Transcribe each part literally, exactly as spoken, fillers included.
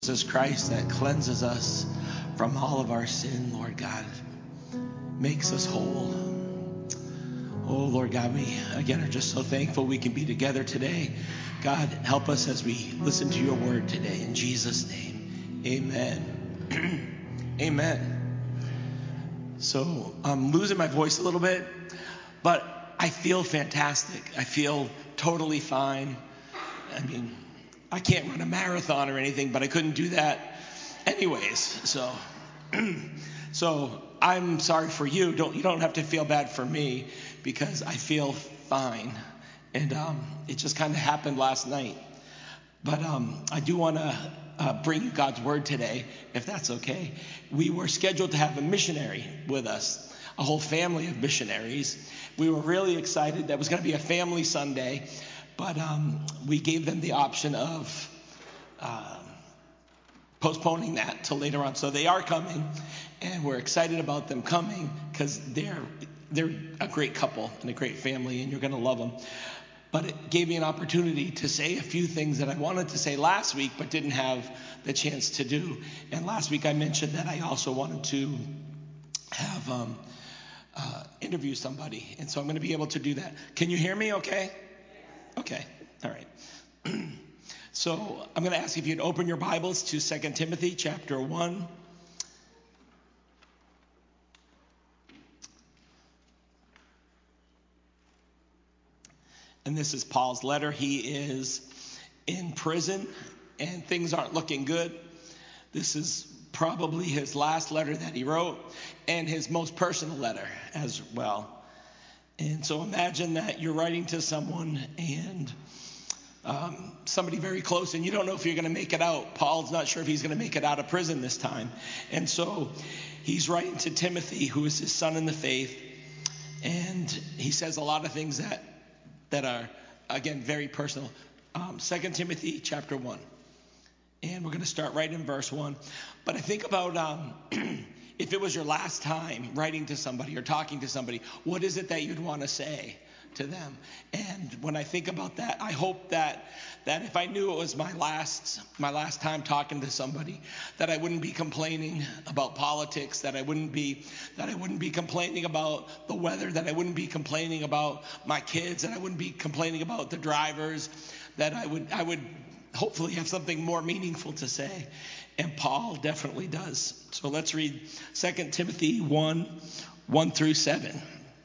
Jesus Christ that cleanses us from all of our sin, Lord God, makes us whole. Oh, Lord God, we again are just so thankful we can be together today. God, help us as we listen to your word today. In Jesus' name, amen. Amen. So I'm losing my voice a little bit, but I feel fantastic. I feel totally fine. I mean, I can't run a marathon or anything, but I couldn't do that anyways. So, so I'm sorry for you. Don't you don't have to feel bad for me because I feel fine, and um, it just kind of happened last night. But um, I do want to uh, bring you God's word today, if that's okay. We were scheduled to have a missionary with us, a whole family of missionaries. We were really excited. That was going to be a family Sunday. But um, we gave them the option of uh, postponing that till later on. So they are coming, and we're excited about them coming because they're they're a great couple and a great family, and you're going to love them. But it gave me an opportunity to say a few things that I wanted to say last week but didn't have the chance to do. And last week I mentioned that I also wanted to have um, uh, interview somebody, and so I'm going to be able to do that. Can you hear me okay? Okay, all right. So I'm going to ask if you'd open your Bibles to Second Timothy chapter one. And this is Paul's letter. He is in prison, and things aren't looking good. This is probably his last letter that he wrote, and his most personal letter as well. And so imagine that you're writing to someone and um, somebody very close, and you don't know if you're going to make it out. Paul's not sure if he's going to make it out of prison this time. And so he's writing to Timothy, who is his son in the faith. And he says a lot of things that, that are, again, very personal. Um, Second Timothy chapter one. And we're going to start right in verse one. But I think about um, if it was your last time writing to somebody or talking to somebody, what is it that you'd want to say to them? And when I think about that, I hope that that if I knew it was my last my last time talking to somebody, that I wouldn't be complaining about politics, that I wouldn't be that I wouldn't be complaining about the weather, that I wouldn't be complaining about my kids, that I wouldn't be complaining about the drivers, that I would I would hopefully have something more meaningful to say. And Paul definitely does. So let's read Second Timothy one, one through seven.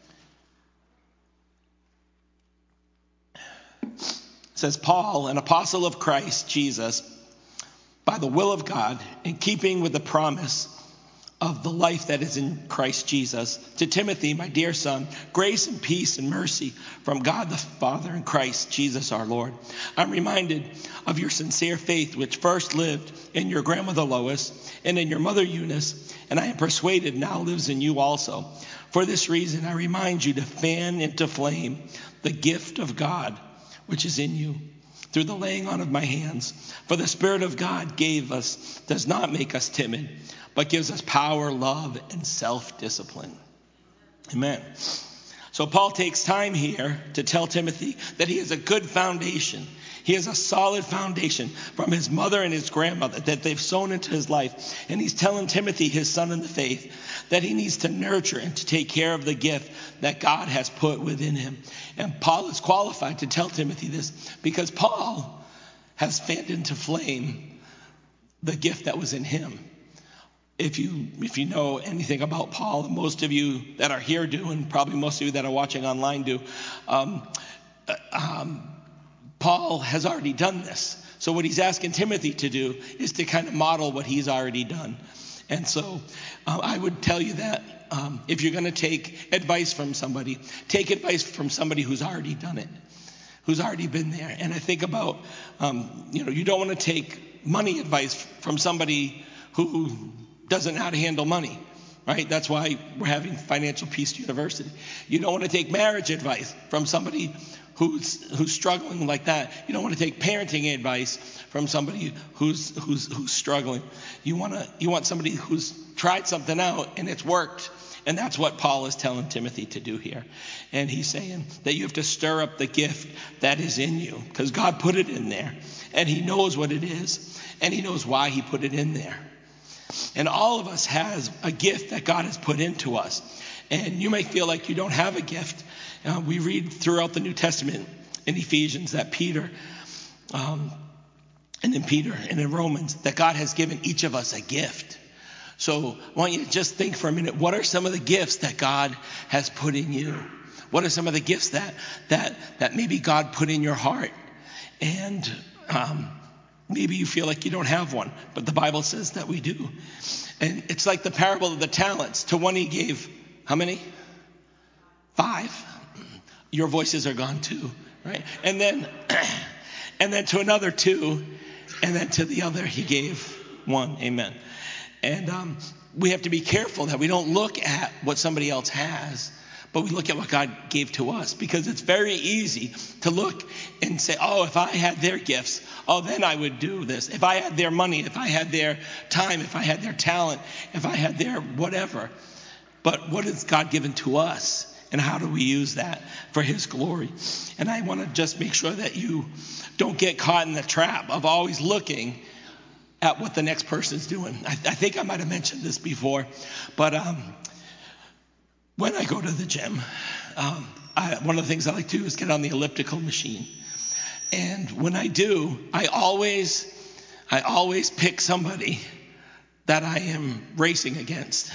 It says, Paul, an apostle of Christ Jesus, by the will of God, in keeping with the promise of the life that is in Christ Jesus, to Timothy, my dear son, grace and peace and mercy from God the Father and Christ Jesus our Lord. I'm reminded of your sincere faith, which first lived in your grandmother Lois and in your mother Eunice, and I am persuaded now lives in you also. For this reason, I remind you to fan into flame the gift of God which is in you, through the laying on of my hands. For the Spirit of God gave us, does not make us timid, but gives us power, love, and self-discipline. Amen. So Paul takes time here to tell Timothy that he has a good foundation. He has a solid foundation from his mother and his grandmother that they've sown into his life. And he's telling Timothy, his son in the faith, that he needs to nurture and to take care of the gift that God has put within him. And Paul is qualified to tell Timothy this because Paul has fanned into flame the gift that was in him. If you if you know anything about Paul, most of you that are here do, and probably most of you that are watching online do, um, um, Paul has already done this. So what he's asking Timothy to do is to kind of model what he's already done. And so uh, I would tell you that um, if you're going to take advice from somebody, take advice from somebody who's already done it, who's already been there. And I think about, um, you know, you don't want to take money advice from somebody who doesn't know how to handle money, right? That's why we're having Financial Peace University. You don't want to take marriage advice from somebody who's who's struggling like that. You don't want to take parenting advice from somebody who's who's who's struggling. You want to you want somebody who's tried something out and it's worked And that's what Paul is telling Timothy to do here. And he's saying that you have to stir up the gift that is in you, because God put it in there, and he knows what it is, and he knows why he put it in there. And all of us has a gift that God has put into us. And you may feel like you don't have a gift. Uh, we read throughout the New Testament in Ephesians that Peter, um, and in Peter and in Romans, that God has given each of us a gift. So I want you to just think for a minute, what are some of the gifts that God has put in you? What are some of the gifts that that that maybe God put in your heart? And um, maybe you feel like you don't have one, but the Bible says that we do. And it's like the parable of the talents. To one he gave, how many? Five. Your voices are gone too, right? And then, and then to another two, and then to the other he gave one. Amen. And um, we have to be careful that we don't look at what somebody else has, but we look at what God gave to us, because it's very easy to look and say, oh, if I had their gifts, oh, then I would do this. If I had their money, if I had their time, if I had their talent, if I had their whatever. But what has God given to us, and how do we use that for his glory? And I want to just make sure that you don't get caught in the trap of always looking at what the next person's doing. I, I think I might have mentioned this before, but um, when I go to the gym, um, I, one of the things I like to do is get on the elliptical machine. And when I do, I always, I always pick somebody that I am racing against.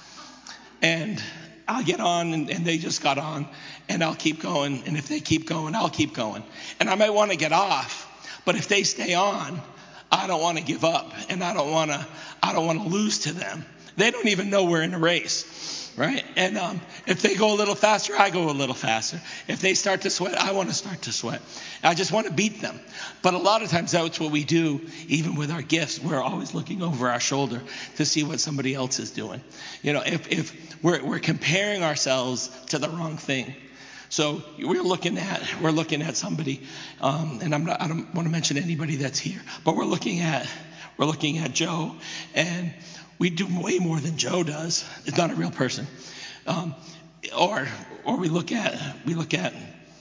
And I'll get on, and, and they just got on, and I'll keep going. And if they keep going, I'll keep going. And I might want to get off, but if they stay on, I don't want to give up, and I don't want to. I don't want to lose to them. They don't even know we're in a race, right? And um, if they go a little faster, I go a little faster. If they start to sweat, I want to start to sweat. I just want to beat them. But a lot of times that's what we do, even with our gifts. We're always looking over our shoulder to see what somebody else is doing. You know, if if we're we're comparing ourselves to the wrong thing. So we're looking at we're looking at somebody, um, and I'm not, I don't want to mention anybody that's here, but we're looking at we're looking at Joe, and we do way more than Joe does. It's not a real person, um, or or we look at we look at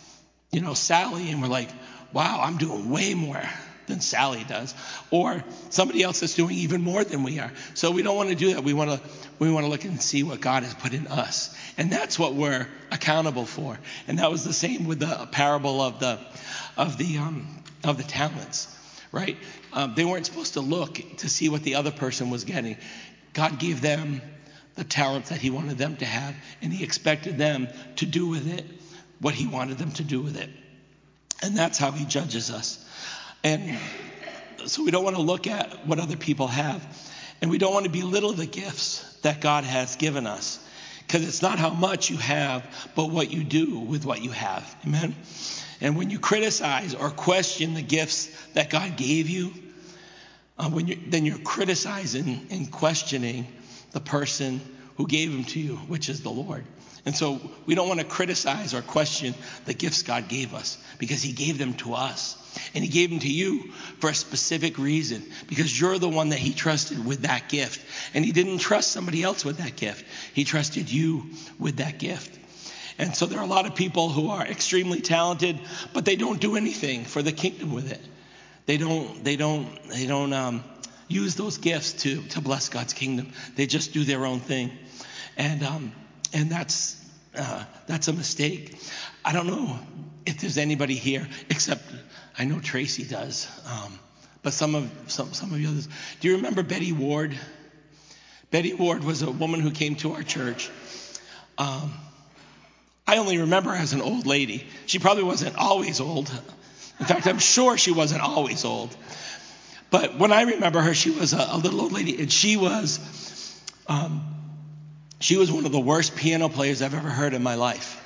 you know Sally, and we're like, wow, I'm doing way more than Sally does, or somebody else is doing even more than we are. So we don't want to do that. We want to we want to look and see what God has put in us, and that's what we're accountable for. And that was the same with the parable of the of the um, of the talents, right? Um, they weren't supposed to look to see what the other person was getting. God gave them the talent that he wanted them to have, and he expected them to do with it what he wanted them to do with it. And that's how he judges us. And so we don't want to look at what other people have, and we don't want to belittle the gifts that God has given us, because it's not how much you have, but what you do with what you have. Amen? And when you criticize or question the gifts that God gave you, uh, when you then you're criticizing and questioning the person who gave them to you, which is the Lord. And so we don't want to criticize or question the gifts God gave us, because he gave them to us. And he gave them to you for a specific reason, because you're the one that he trusted with that gift. And he didn't trust somebody else with that gift. He trusted you with that gift. And so there are a lot of people who are extremely talented, but they don't do anything for the kingdom with it. They don't, they don't, they don't um, use those gifts to, to bless God's kingdom. They just do their own thing. And um, and that's uh, that's a mistake. I don't know if there's anybody here, except I know Tracy does, um, but some of some some of you others. Do you remember Betty Ward? Betty Ward was a woman who came to our church. Um, I only remember her as an old lady. She probably wasn't always old. In fact, I'm sure she wasn't always old. But when I remember her, she was a, a little old lady, and she was um, she was one of the worst piano players I've ever heard in my life.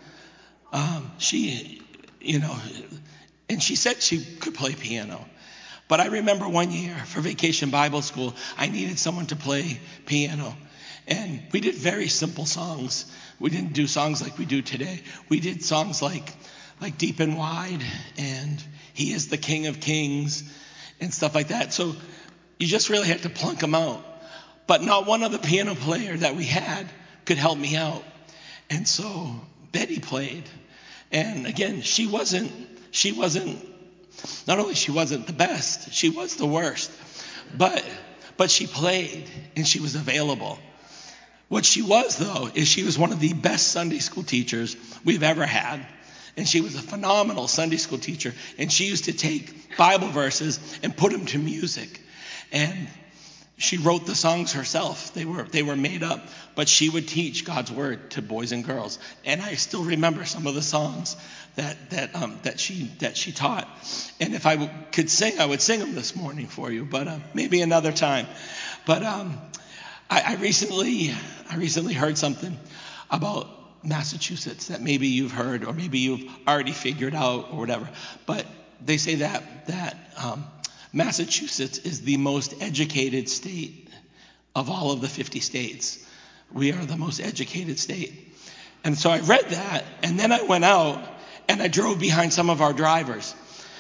Um, she, you know, and she said she could play piano. But I remember one year for Vacation Bible School, I needed someone to play piano. And we did very simple songs. We didn't do songs like we do today. We did songs like like Deep and Wide and He is the King of Kings and stuff like that. So you just really had to plunk them out. But not one other piano player that we had could help me out. And so Betty played. And again, she wasn't, she wasn't, not only she wasn't the best, she was the worst. But, but she played and she was available. What she was, though, is she was one of the best Sunday school teachers we've ever had. And she was a phenomenal Sunday school teacher. And she used to take Bible verses and put them to music. And she wrote the songs herself. They were they were made up. But she would teach God's word to boys and girls. And I still remember some of the songs that that um, that she that she taught. And if I w- could sing, I would sing them this morning for you. But uh, maybe another time. But um, I, I recently I recently heard something about Massachusetts that maybe you've heard or maybe you've already figured out or whatever. But they say that that um, Massachusetts is the most educated state of all of the fifty states. We are the most educated state. And so I read that, and then I went out and I drove behind some of our drivers.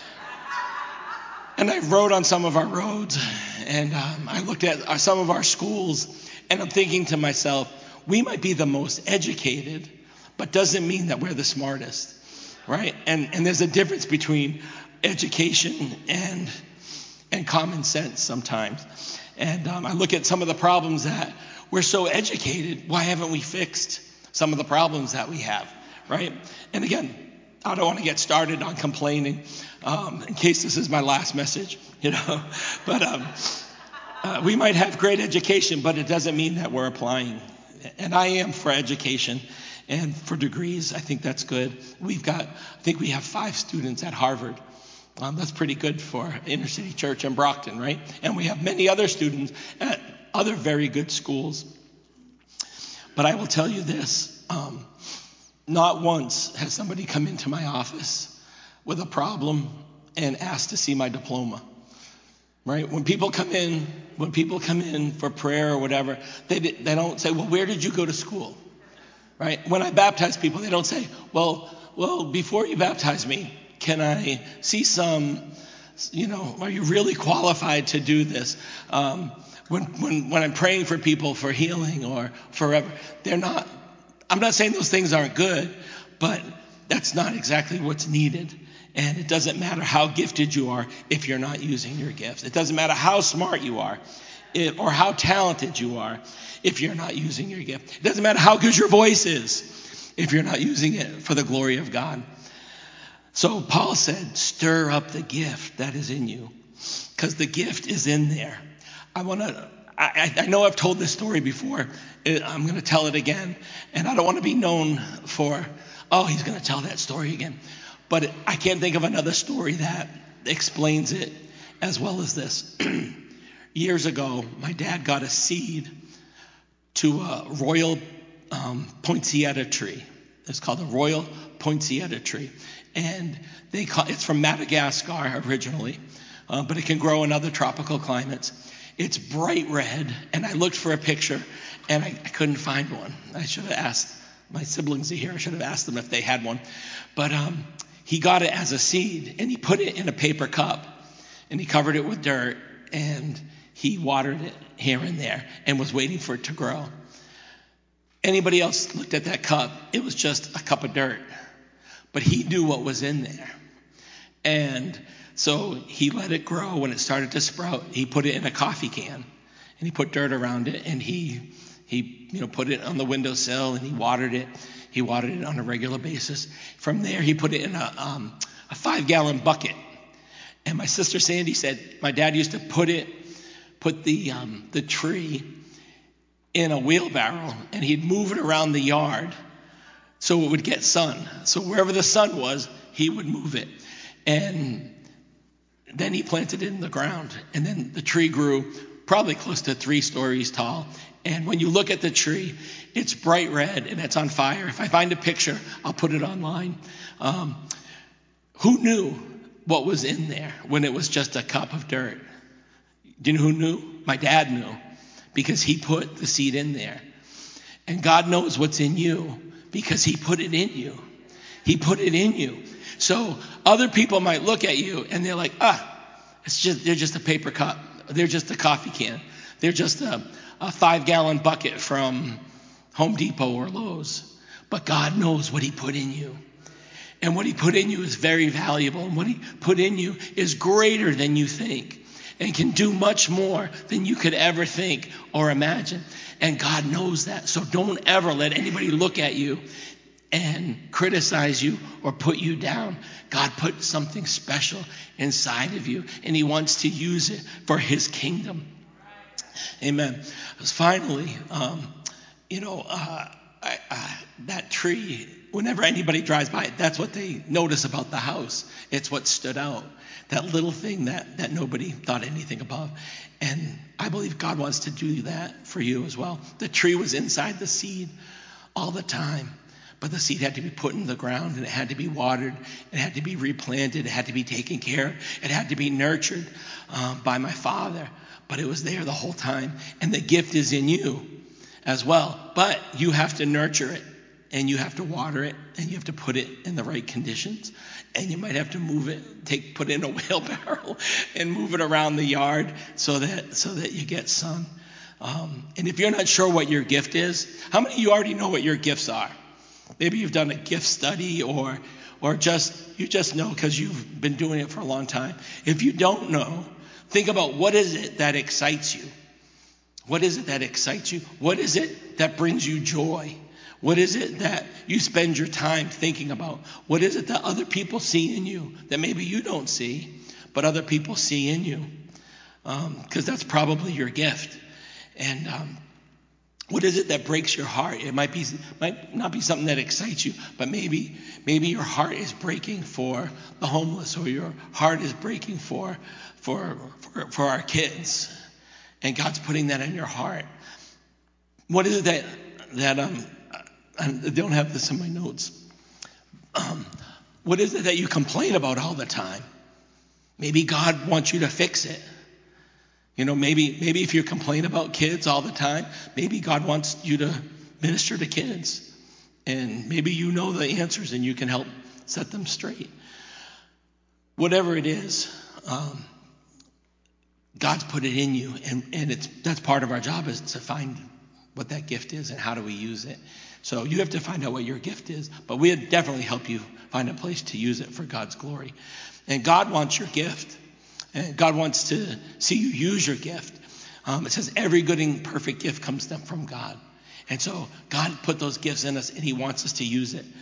And I rode on some of our roads, and um, I looked at our, some of our schools, and I'm thinking to myself, we might be the most educated, but doesn't mean that we're the smartest, right? And and there's a difference between education and and common sense sometimes. And um, I look at some of the problems that we're so educated, why haven't we fixed some of the problems that we have, right? And again, I don't want to get started on complaining um, in case this is my last message, you know, but um, uh, we might have great education, but it doesn't mean that we're applying. And I am for education and for degrees. I think that's good. We've got, I think we have five students at Harvard. Um, that's pretty good for Inner City Church in Brockton, right? And we have many other students at other very good schools. But I will tell you this, um, not once has somebody come into my office with a problem and asked to see my diploma, right? When people come in, when people come in for prayer or whatever, they they don't say, well, where did you go to school, right? When I baptize people, they don't say, well, well, before you baptize me, can I see some, you know, are you really qualified to do this? Um, when, when, when I'm praying for people for healing or forever, they're not, I'm not saying those things aren't good, but that's not exactly what's needed. And it doesn't matter how gifted you are if you're not using your gifts. It doesn't matter how smart you are if, or how talented you are if you're not using your gift. It doesn't matter how good your voice is if you're not using it for the glory of God. So Paul said, stir up the gift that is in you, because the gift is in there. I want to, I, I know I've told this story before. I'm going to tell it again. And I don't want to be known for, oh, he's going to tell that story again. But I can't think of another story that explains it as well as this. Years ago, my dad got a seed to a royal um, poinsettia tree. It's called a royal poinsettia tree. And they call, it's from Madagascar originally, uh, but it can grow in other tropical climates. It's bright red, and I looked for a picture, and I, I couldn't find one. I should have asked my siblings here. I should have asked them if they had one. But um, he got it as a seed, and he put it in a paper cup, and he covered it with dirt, and he watered it here and there, and was waiting for it to grow. Anybody else looked at that cup, it was just a cup of dirt. But he knew what was in there. And so he let it grow. When it started to sprout, he put it in a coffee can. And he put dirt around it. And he, he you know, put it on the windowsill, and he watered it. He watered it on a regular basis. From there, he put it in a, um, a five-gallon bucket. And my sister Sandy said my dad used to put it, put the um, the tree in a wheelbarrow, and he'd move it around the yard so it would get sun. So wherever the sun was, he would move it. And then he planted it in the ground. And then the tree grew probably close to three stories tall. And when you look at the tree, it's bright red and it's on fire. If I find a picture, I'll put it online. Um, who knew what was in there when it was just a cup of dirt? Do you know who knew? My dad knew, because he put the seed in there. And God knows what's in you, because he put it in you. He put it in you. So other people might look at you and they're like, ah, it's just, they're just a paper cup. They're just a coffee can. They're just a, a five gallon bucket from Home Depot or Lowe's. But God knows what he put in you. And what he put in you is very valuable. And what he put in you is greater than you think and can do much more than you could ever think or imagine. And God knows that. So don't ever let anybody look at you and criticize you or put you down. God put something special inside of you, and he wants to use it for his kingdom. Amen. Finally, um, you know, uh, I, I, that tree, whenever anybody drives by it, that's what they notice about the house. It's what stood out. That little thing that, that nobody thought anything about. And I believe God wants to do that for you as well. The tree was inside the seed all the time. But the seed had to be put in the ground, and it had to be watered. It had to be replanted. It had to be taken care of. It had to be nurtured um, by my Father. But it was there the whole time. And the gift is in you as well. But you have to nurture it, and you have to water it, and you have to put it in the right conditions. And you might have to move it, take, put it in a wheelbarrow and move it around the yard so that so that you get sun. Um, and if you're not sure what your gift is, how many of you already know what your gifts are? Maybe you've done a gift study, or or just you just know because you've been doing it for a long time. If you don't know, think about what is it that excites you? What is it that excites you? What is it that brings you joy? What is it that you spend your time thinking about? What is it that other people see in you that maybe you don't see, but other people see in you? Because um, that's probably your gift. And um, what is it that breaks your heart? It might be might not be something that excites you, but maybe maybe your heart is breaking for the homeless, or your heart is breaking for for for, for our kids, and God's putting that in your heart. What is it that that um I don't have this in my notes. Um, what is it that you complain about all the time? Maybe God wants you to fix it. You know, maybe maybe if you complain about kids all the time, maybe God wants you to minister to kids. And maybe you know the answers and you can help set them straight. Whatever it is, um, God's put it in you. And, and it's that's part of our job, is to find what that gift is and how do we use it. So you have to find out what your gift is, but we'd definitely help you find a place to use it for God's glory. And God wants your gift, and God wants to see you use your gift. Um, it says every good and perfect gift comes from God. And so God put those gifts in us, and he wants us to use it.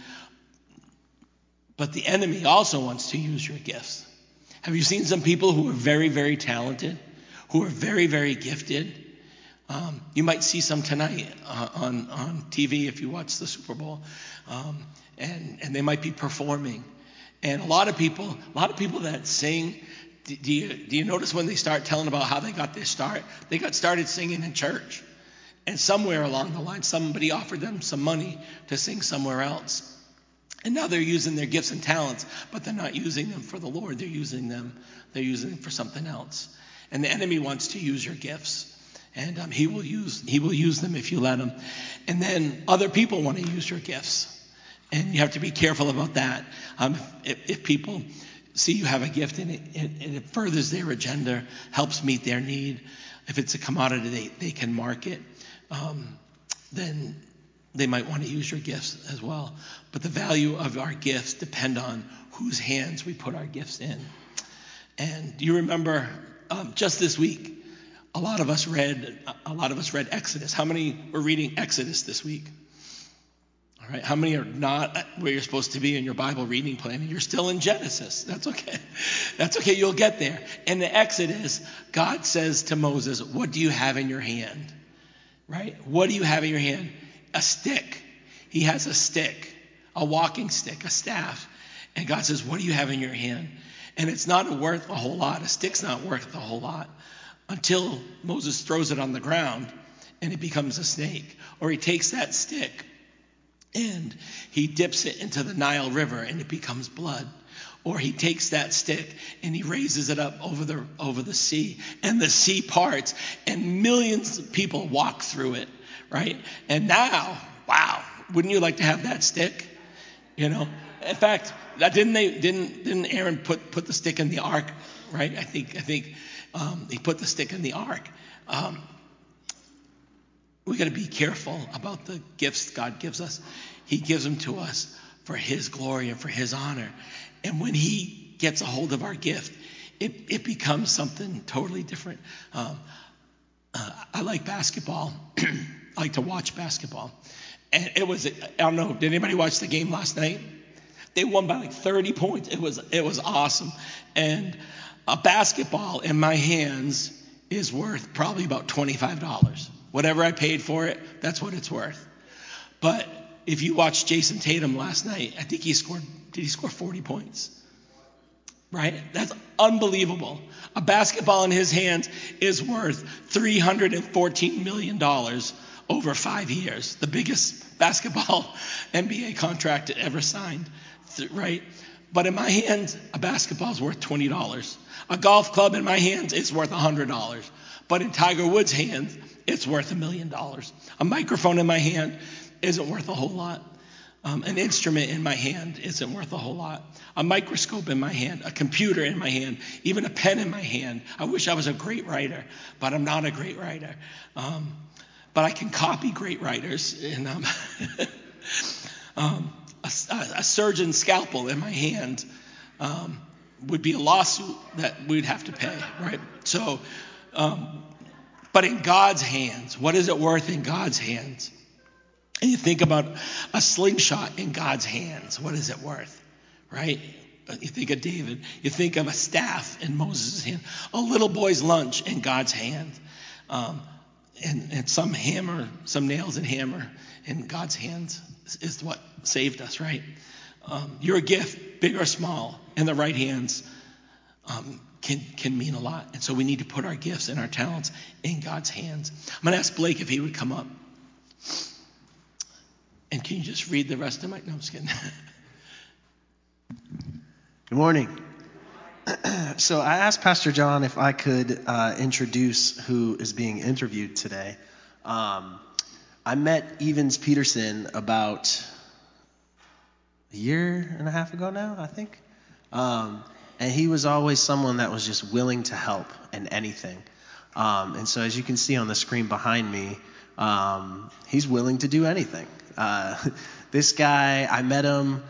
But the enemy also wants to use your gifts. Have you seen some people who are very, very talented, who are very, very gifted? Um, you might see some tonight uh, on, on T V if you watch the Super Bowl, um, and, and they might be performing. And a lot of people, a lot of people that sing, do, do you do you notice when they start telling about how they got their start? They got started singing in church, and somewhere along the line, somebody offered them some money to sing somewhere else. And now they're using their gifts and talents, but they're not using them for the Lord. They're using them, they're using them for something else. And the enemy wants to use your gifts. And um, he will use he will use them if you let him. And then other people want to use your gifts. And you have to be careful about that. Um, if, if people see you have a gift and it, it, and it furthers their agenda, helps meet their need, if it's a commodity they, they can market, um, then they might want to use your gifts as well. But the value of our gifts depend on whose hands we put our gifts in. And do you remember um, just this week, A lot of us read. A lot of us read Exodus. How many were reading Exodus this week? All right. How many are not where you're supposed to be in your Bible reading plan? And you're still in Genesis. That's okay. That's okay. You'll get there. In the Exodus, God says to Moses, "What do you have in your hand?" Right? What do you have in your hand? A stick. He has a stick, a walking stick, a staff. And God says, "What do you have in your hand?" And it's not worth a whole lot. A stick's not worth a whole lot, until Moses throws it on the ground and it becomes a snake. Or he takes that stick and he dips it into the Nile River and it becomes blood. Or he takes that stick and he raises it up over the over the sea, and the sea parts and millions of people walk through it, right? And now, wow, wouldn't you like to have that stick? You know, in fact, didn't they didn't didn't Aaron put put the stick in the ark, right? I think I think Um, he put the stick in the ark. Um, we got to be careful about the gifts God gives us. He gives them to us for his glory and for his honor. And when he gets a hold of our gift, it, it becomes something totally different. Um, uh, I like basketball. I like to watch basketball. And it was, I don't know, did anybody watch the game last night? They won by like thirty points. It was, it was awesome. And a basketball in my hands is worth probably about twenty-five dollars. Whatever I paid for it, that's what it's worth. But if you watched Jason Tatum last night, I think he scored, did he score forty points? Right? That's unbelievable. A basketball in his hands is worth three hundred fourteen million dollars over five years. The biggest basketball N B A contract ever signed, right? But in my hands, a basketball is worth twenty dollars. A golf club in my hands is worth one hundred dollars. But in Tiger Woods' hands, it's worth a million dollars. A microphone in my hand isn't worth a whole lot. Um, an instrument in my hand isn't worth a whole lot. A microscope in my hand, a computer in my hand, even a pen in my hand. I wish I was a great writer, but I'm not a great writer. Um, but I can copy great writers. And um, um, a, a surgeon's scalpel in my hand um, would be a lawsuit that we'd have to pay, right? So, um, but in God's hands, what is it worth in God's hands? And you think about a slingshot in God's hands. What is it worth, right? You think of David. You think of a staff in Moses' hand. A little boy's lunch in God's hand. Um, and, and some hammer, some nails and hammer in God's hands is what saved us, right? Um, your gift, big or small, in the right hands um, can, can mean a lot. And so we need to put our gifts and our talents in God's hands. I'm going to ask Blake if he would come up. And can you just read the rest of my... No, I'm just kidding. Good morning. So I asked Pastor John if I could uh, introduce who is being interviewed today. Um, I met Evans Peterson about a year and a half ago now, I think. Um, and he was always someone that was just willing to help in anything. Um, and so as you can see on the screen behind me, um, he's willing to do anything. Uh, this guy, I met him,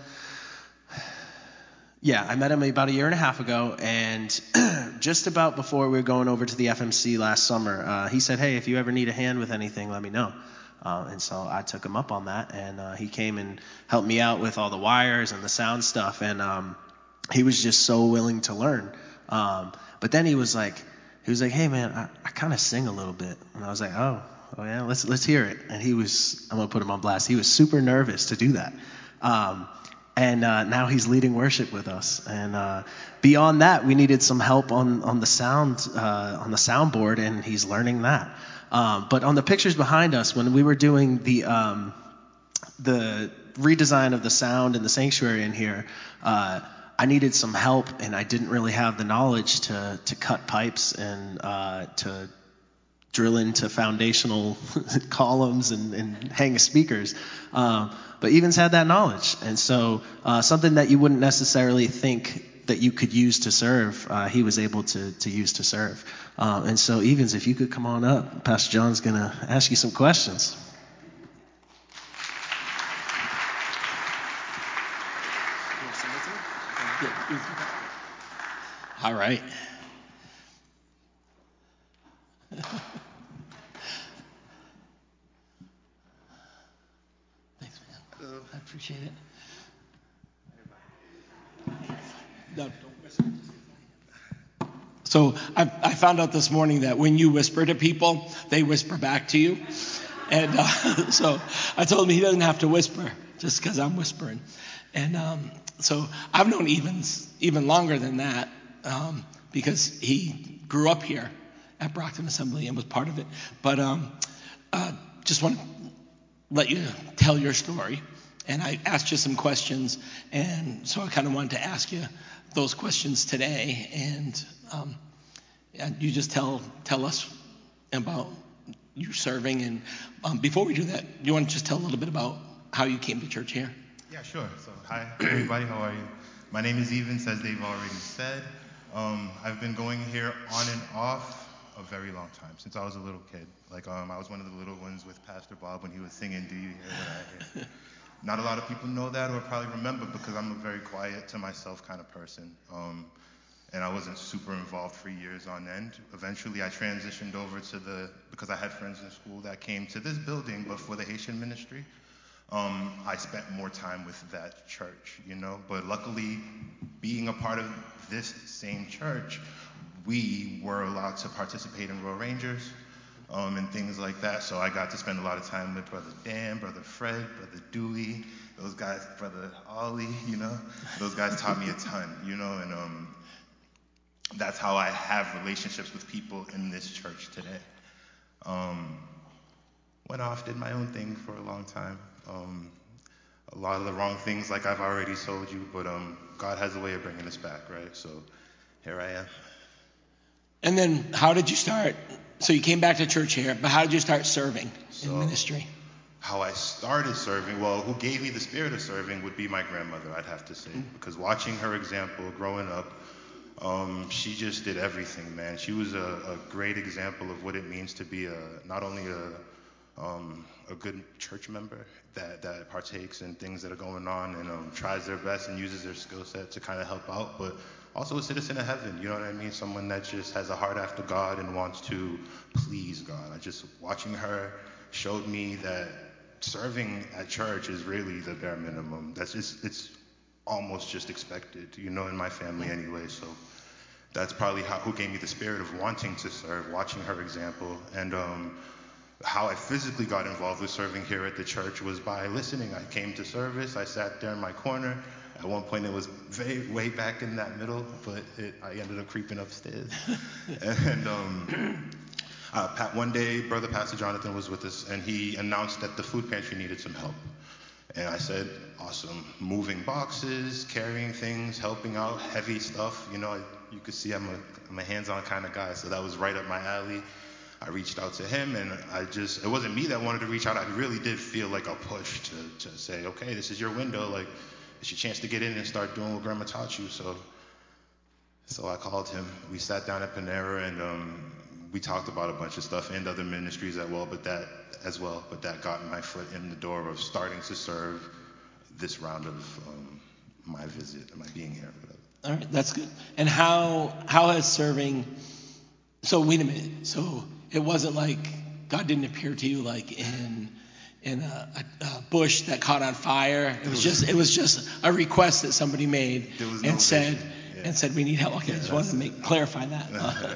yeah, I met him about a year and a half ago, and just about before we were going over to the F M C last summer, uh, he said, hey, if you ever need a hand with anything, let me know. Uh, and so I took him up on that, and uh, he came and helped me out with all the wires and the sound stuff, and um, he was just so willing to learn. Um, but then he was like, he was like, hey man, I, I kind of sing a little bit, and I was like, oh. Oh yeah, let's let's hear it. And he was, I'm gonna put him on blast. He was super nervous to do that, um, and uh, now he's leading worship with us. And uh, beyond that, we needed some help on on the sound uh, on the soundboard, and he's learning that. Um, but on the pictures behind us, when we were doing the um, the redesign of the sound in the sanctuary in here, uh, I needed some help, and I didn't really have the knowledge to to cut pipes and uh, to drill into foundational columns and, and hang speakers. Um, but Evans had that knowledge. And so uh, something that you wouldn't necessarily think that you could use to serve, uh, he was able to, to use to serve. Um, and so Evans, if you could come on up, Pastor John's going to ask you some questions. All right. Thanks, man. I appreciate it. No, don't whisper. So I, I found out this morning that when you whisper to people, they whisper back to you. And uh, so I told him he doesn't have to whisper just because I'm whispering. And um, so I've known Evans even longer than that um, because he grew up here at Brockton Assembly and was part of it. But um, uh, just want to let you tell your story. And I asked you some questions, and so I kind of wanted to ask you those questions today. And, um, and you just tell tell us about you serving. And um, before we do that, you want to just tell a little bit about how you came to church here? Yeah, sure. So hi, everybody. How are you? My name is Evans, as they've already said. Um, I've been going here on and off a very long time, since I was a little kid. Like, um, I was one of the little ones with Pastor Bob when he was singing, "Do you hear what I hear?" Not a lot of people know that or probably remember, because I'm a very quiet to myself kind of person. Um, and I wasn't super involved for years on end. Eventually I transitioned over to the, because I had friends in school that came to this building, but for the Haitian ministry, um, I spent more time with that church, you know? But luckily, being a part of this same church, we were allowed to participate in Royal Rangers, um, and things like that. So I got to spend a lot of time with Brother Dan, Brother Fred, Brother Dewey, those guys, Brother Ollie, you know? Those guys taught me a ton, you know? And um, that's how I have relationships with people in this church today. Um, went off, did my own thing for a long time. Um, a lot of the wrong things, like I've already told you, but um, God has a way of bringing us back, right? So here I am. And then how did you start? So you came back to church here, but how did you start serving So, in ministry? How I started serving, well, who gave me the spirit of serving would be my grandmother, I'd have to say. Because watching her example growing up, um, she just did everything, man. She was a, a great example of what it means to be a, not only a, um, a good church member that, that partakes in things that are going on and um, tries their best and uses their skill set to kind of help out, but also a citizen of heaven, you know what I mean? Someone that just has a heart after God and wants to please God. I just, watching her showed me that serving at church is really the bare minimum. That's just, it's almost just expected, you know, in my family anyway. So that's probably how, who gave me the spirit of wanting to serve, watching her example. And um, how I physically got involved with serving here at the church was by listening. I came to service, I sat there in my corner. At one point it was very, way back in that middle, but it, I ended up creeping upstairs. and um, uh, Pat, one day, Brother Pastor Jonathan was with us, and he announced that the food pantry needed some help. And I said, awesome, moving boxes, carrying things, helping out, heavy stuff. You know, you could see I'm a, I'm a hands-on kind of guy, so that was right up my alley. I reached out to him, and I just, it wasn't me that wanted to reach out. I really did feel like a push to, to say, okay, this is your window. Like, it's your chance to get in and start doing what Grandma taught you. So so I called him. We sat down at Panera, and um, we talked about a bunch of stuff and other ministries as well, but that as well, but that got my foot in the door of starting to serve this round of um, my visit, my being here. All right, that's good. And how how has serving, so wait a minute, so it wasn't like God didn't appear to you like in in a, a, a bush that caught on fire. It was just it was just a request that somebody made and no said yeah. and said we need help. Okay, yeah, I just wanted to make clarify that.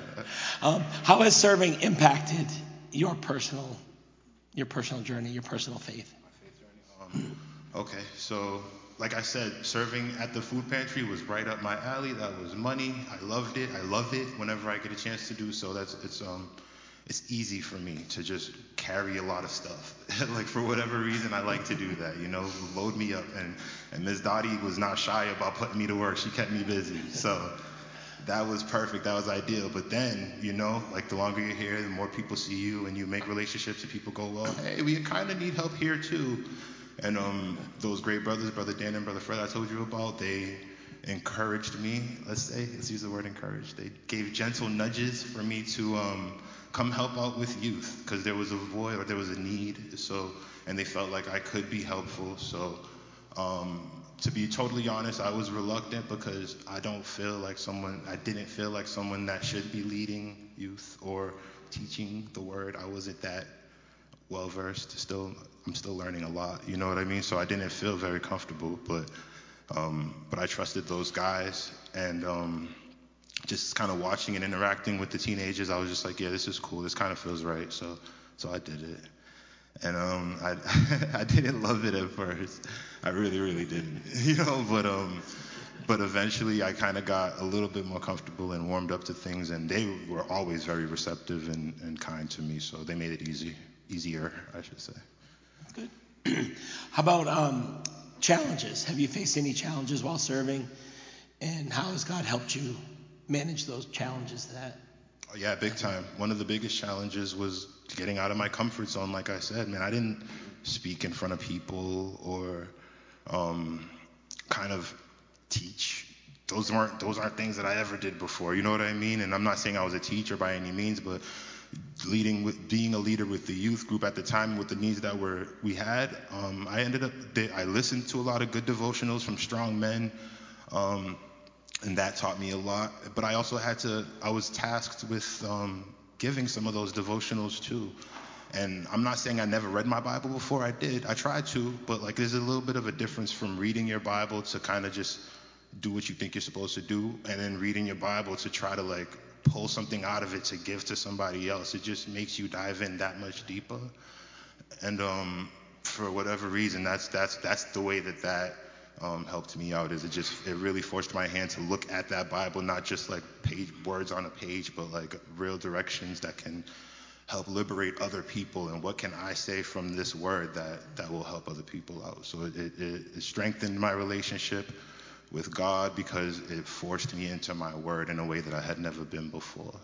um, how has serving impacted your personal your personal journey, your personal faith? My faith journey. Um, okay, so like I said, serving at the food pantry was right up my alley. That was money. I loved it. I love it whenever I get a chance to do so. That's it's um. It's easy for me to just carry a lot of stuff. Like, for whatever reason, I like to do that, you know, load me up. And, and Miz Dottie was not shy about putting me to work. She kept me busy. So that was perfect. That was ideal. But then, you know, like, the longer you're here, the more people see you and you make relationships and people go, well, hey, we kind of need help here too. And um, those great brothers, Brother Dan and Brother Fred I told you about, they encouraged me, let's say, let's use the word encourage. They gave gentle nudges for me to um, come help out with youth, because there was a void or there was a need. So, and they felt like I could be helpful. So, um, to be totally honest, I was reluctant because I don't feel like someone, I didn't feel like someone that should be leading youth or teaching the word. I wasn't that well versed. Still, I'm still learning a lot. You know what I mean? So I didn't feel very comfortable, but um, but I trusted those guys, and um, just kind of watching and interacting with the teenagers, I was just like, yeah, this is cool. This kind of feels right. So, so I did it. And um, I, I didn't love it at first. I really, really didn't, you know. But um, but eventually, I kind of got a little bit more comfortable and warmed up to things. And they were always very receptive and, and kind to me. So they made it easy, easier, I should say. Good. How about um, challenges? Have you faced any challenges while serving? And how has God helped you manage those challenges? That oh, yeah, big time. One of the biggest challenges was getting out of my comfort zone. Like I said, man, I didn't speak in front of people or um, kind of teach those weren't those aren't things that I ever did before. You know what I mean? And I'm not saying I was a teacher by any means, but leading with being a leader with the youth group at the time with the needs that were we had, um, I ended up I listened to a lot of good devotionals from strong men, um, and that taught me a lot. But I also had to I was tasked with um, giving some of those devotionals too. And I'm not saying I never read my Bible before. I did. I tried to, but like there's a little bit of a difference from reading your Bible to kind of just do what you think you're supposed to do, and then reading your Bible to try to like pull something out of it to give to somebody else. It just makes you dive in that much deeper. And um, for whatever reason, that's that's that's the way that that um, helped me out. Is it just it really forced my hand to look at that Bible, not just like page words on a page, but like real directions that can help liberate other people, and what can I say from this word that that will help other people out. So it, it, it strengthened my relationship with God because it forced me into my word in a way that I had never been before.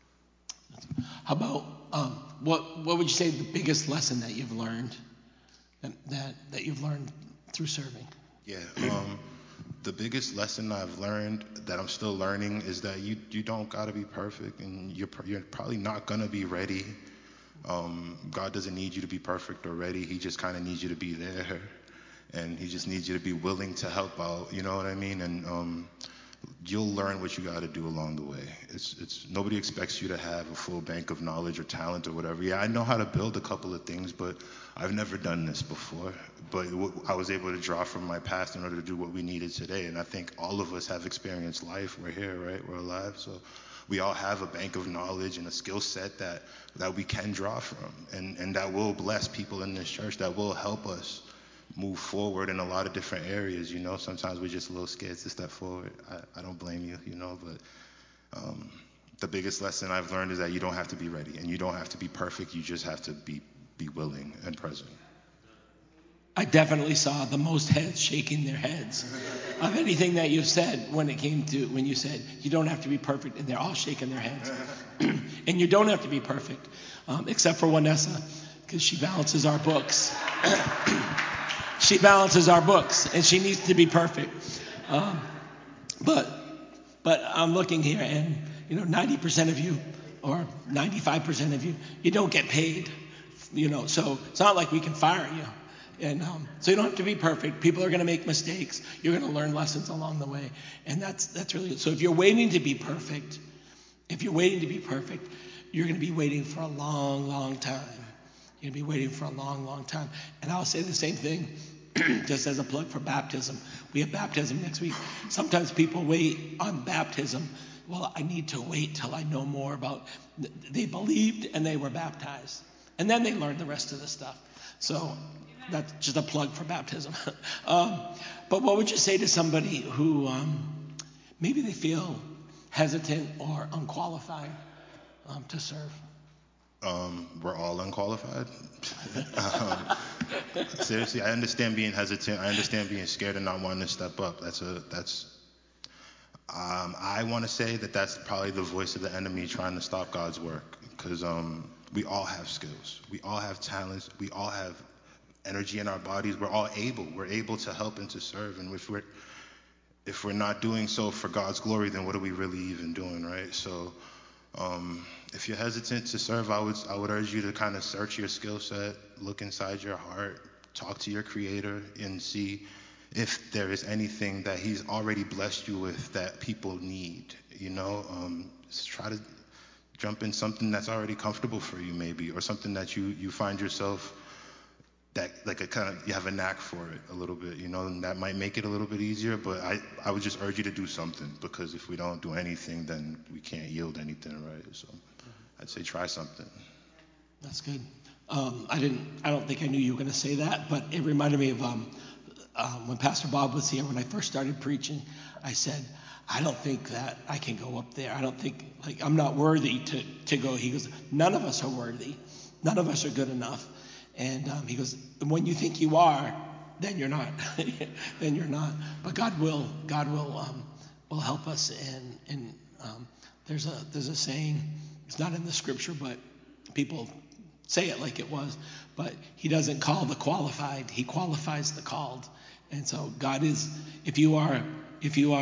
How about um, what what would you say the biggest lesson that you've learned that that, that you've learned through serving? Yeah, um, the biggest lesson I've learned that I'm still learning is that you you don't gotta be perfect, and you're you're probably not gonna be ready. Um, God doesn't need you to be perfect or ready. He just kind of needs you to be there. And he just needs you to be willing to help out, you know what I mean? And um, you'll learn what you got to do along the way. It's it's nobody expects you to have a full bank of knowledge or talent or whatever. Yeah, I know how to build a couple of things, but I've never done this before. But w- I was able to draw from my past in order to do what we needed today. And I think all of us have experienced life. We're here, right? We're alive. So we all have a bank of knowledge and a skill set that, that we can draw from. And, and that will bless people in this church, that will help us move forward in a lot of different areas. You know, sometimes we're just a little scared to step forward. I, I don't blame you, you know, but um, the biggest lesson I've learned is that you don't have to be ready, and you don't have to be perfect. You just have to be be willing and present. I definitely saw the most heads shaking their heads of anything that you've said when it came to when you said you don't have to be perfect, and they're all shaking their heads. And you don't have to be perfect, um, except for Vanessa, because she balances our books. She balances our books, and she needs to be perfect. Um, but but I'm looking here, and you know, ninety percent of you, or ninety-five percent of you, you don't get paid. You know, so it's not like we can fire you. And um, so you don't have to be perfect. People are going to make mistakes. You're going to learn lessons along the way, and that's that's really good. So if you're waiting to be perfect, if you're waiting to be perfect, you're going to be waiting for a long, long time. You're going to be waiting for a long, long time. And I'll say the same thing, just as a plug for baptism. We have baptism next week. Sometimes people wait on baptism. Well, I need to wait till I know more about. They believed and they were baptized, and then they learned the rest of the stuff. So that's just a plug for baptism. um, but what would you say to somebody who um, maybe they feel hesitant or unqualified um, to serve? Um, we're all unqualified. um, seriously, I understand being hesitant. I understand being scared and not wanting to step up. That's a that's. Um, I want to say that that's probably the voice of the enemy trying to stop God's work, because um, we all have skills, we all have talents, we all have energy in our bodies. We're all able. We're able to help and to serve. And if we're if we're not doing so for God's glory, then what are we really even doing, right? So. Um, if you're hesitant to serve, I would I would urge you to kind of search your skill set, look inside your heart, talk to your Creator, and see if there is anything that He's already blessed you with that people need. You know, um, just try to jump in something that's already comfortable for you, maybe, or something that you you find yourself that like a kind of you have a knack for it a little bit, you know, and that might make it a little bit easier. But I, I would just urge you to do something, because if we don't do anything, then we can't yield anything, right? So I'd say try something. That's good. Um, I didn't. I don't think I knew you were going to say that, but it reminded me of um, um, when Pastor Bob was here when I first started preaching. I said, I don't think that I can go up there. I don't think like I'm not worthy to to go. He goes, none of us are worthy. None of us are good enough. And um, he goes, when you think you are, then you're not. Then you're not. But God will. God will um, will help us. And and um, there's a there's a saying. It's not in the scripture, but people say it like it was. But He doesn't call the qualified. He qualifies the called. And so God is. If you are if you are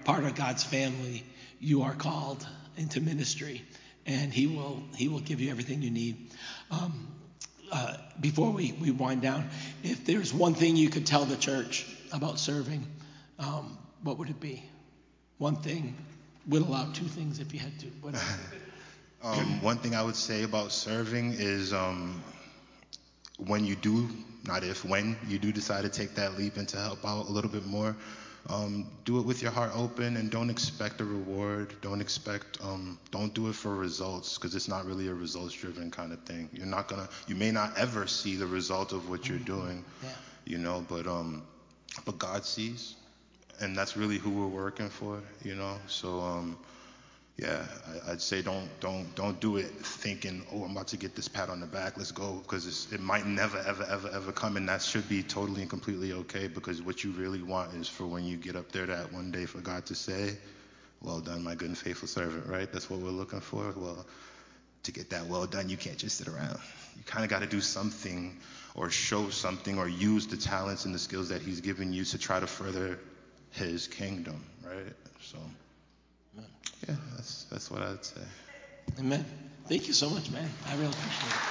part of God's family, you are called into ministry, and he will he will give you everything you need. Um, uh, before we, we wind down, if there's one thing you could tell the church about serving, um, what would it be? One thing. Whittle out two things if you had to. What is it? um, one thing I would say about serving is um, when you do, not if, when you do decide to take that leap and to help out a little bit more, um, do it with your heart open and don't expect a reward. Don't expect, um, don't do it for results, because it's not really a results-driven kind of thing. You're not gonna, you may not ever see the result of what you're doing, Yeah. you know, but um, but God sees, and that's really who we're working for, you know. So um, yeah, I, I'd say don't don't don't do it thinking, oh, I'm about to get this pat on the back, let's go, because it might never ever ever ever come, and that should be totally and completely okay, because what you really want is for when you get up there that one day for God to say, well done, my good and faithful servant, right? That's what we're looking for. Well, to get that well done, you can't just sit around. You kind of got to do something or show something or use the talents and the skills that he's given you to try to further his kingdom, right? So yeah, that's that's what I'd say. Amen. Thank you so much, man. I really appreciate it.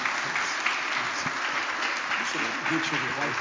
You should have a picture of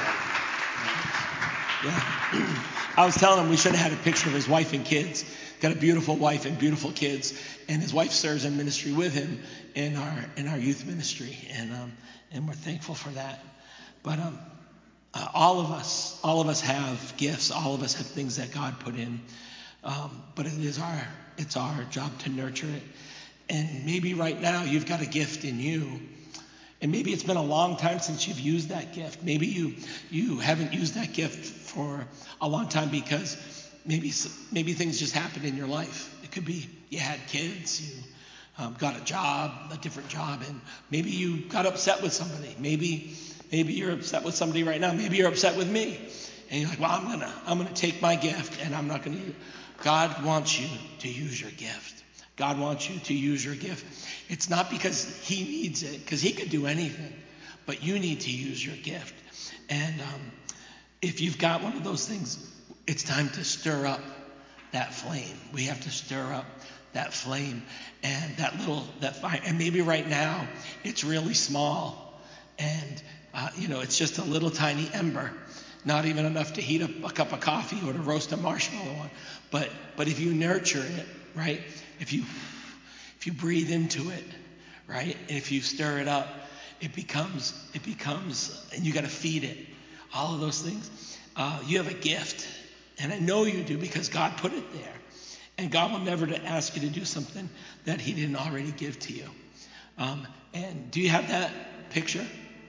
your wife. Yeah. I was telling him we should have had a picture of his wife and kids. Got a beautiful wife and beautiful kids, and his wife serves in ministry with him in our in our youth ministry, and um, and we're thankful for that. But um, uh, all of us, all of us have gifts. All of us have things that God put in. Um, but it is our it's our job to nurture it. And maybe right now you've got a gift in you, and maybe it's been a long time since you've used that gift. Maybe you you haven't used that gift for a long time because maybe maybe things just happened in your life. It could be you had kids, you um, got a job, a different job, and maybe you got upset with somebody. Maybe maybe you're upset with somebody right now. Maybe you're upset with me, and you're like, well, I'm gonna I'm gonna take my gift and I'm not gonna use it. God wants you to use your gift. God wants you to use your gift. It's not because he needs it, because he could do anything, but you need to use your gift. And um, if you've got one of those things, it's time to stir up that flame. We have to stir up that flame and that little, that fire. And maybe right now it's really small, and uh, you know, it's just a little tiny ember. Not even enough to heat up a cup of coffee or to roast a marshmallow on. But but if you nurture it, right? If you if you breathe into it, right? And if you stir it up, it becomes it becomes, and you got to feed it. All of those things. Uh, you have a gift, and I know you do because God put it there. And God will never to ask you to do something that he didn't already give to you. Um, and do you have that picture?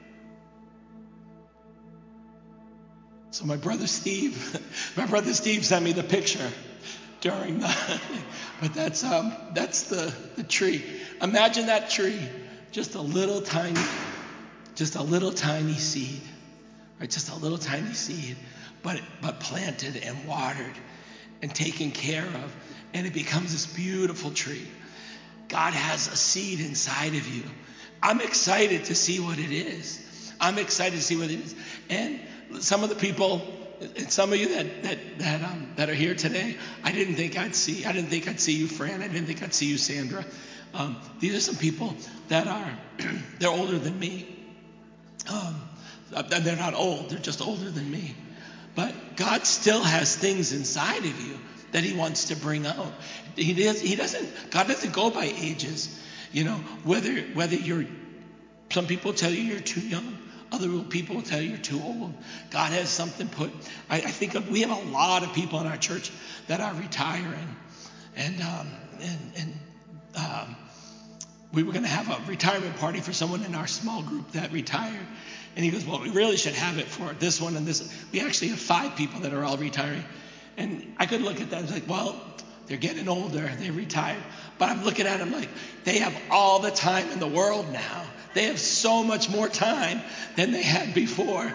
So my brother Steve, my brother Steve sent me the picture during the, but that's um that's the the tree. Imagine that tree, just a little tiny, just a little tiny seed, right? Just a little tiny seed, but but planted and watered and taken care of, and it becomes this beautiful tree. God has a seed inside of you. I'm excited to see what it is. I'm excited to see what it is. And some of the people, and some of you that that that um that are here today, I didn't think I'd see. I didn't think I'd see you, Fran. I didn't think I'd see you, Sandra. Um, these are some people that are they're older than me. Um, they're not old. They're just older than me. But God still has things inside of you that he wants to bring out. He does. He doesn't. God doesn't go by ages. You know, whether whether you're. Some people tell you you're too young. Other people will tell you you're too old. God has something put. I, I think of, we have a lot of people in our church that are retiring, and um, and and um, we were going to have a retirement party for someone in our small group that retired, and he goes, well, we really should have it for this one and this. We actually have five people that are all retiring, and I could look at that and say, like, well, they're getting older, they're retired, but I'm looking at them like they have all the time in the world now. They have so much more time than they had before.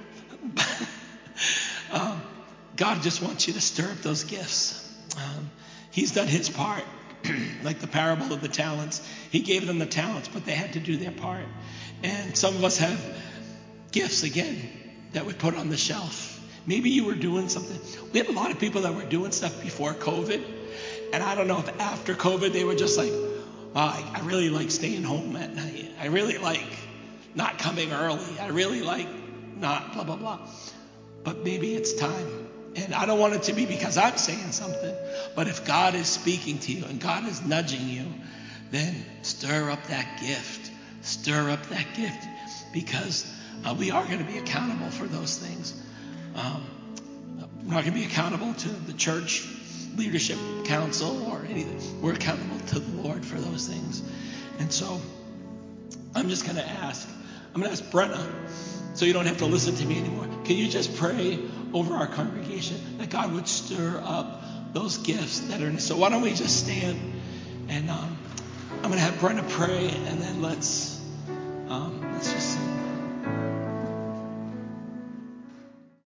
um, God just wants you to stir up those gifts. Um, he's done his part, like the parable of the talents. He gave them the talents, but they had to do their part. And some of us have gifts, again, that we put on the shelf. Maybe you were doing something. We have a lot of people that were doing stuff before COVID. And I don't know if after COVID they were just like, wow, I, I really like staying home at night. I really like not coming early. I really like not blah, blah, blah. But maybe it's time. And I don't want it to be because I'm saying something. But if God is speaking to you and God is nudging you, then stir up that gift. Stir up that gift. Because uh, we are going to be accountable for those things. Um, we're not going to be accountable to the church leadership council or anything. We're accountable to the Lord for those things. And so I'm just going to ask, I'm going to ask Brenna, so you don't have to listen to me anymore. Can you just pray over our congregation that God would stir up those gifts that are, so why don't we just stand and um, I'm going to have Brenna pray and then let's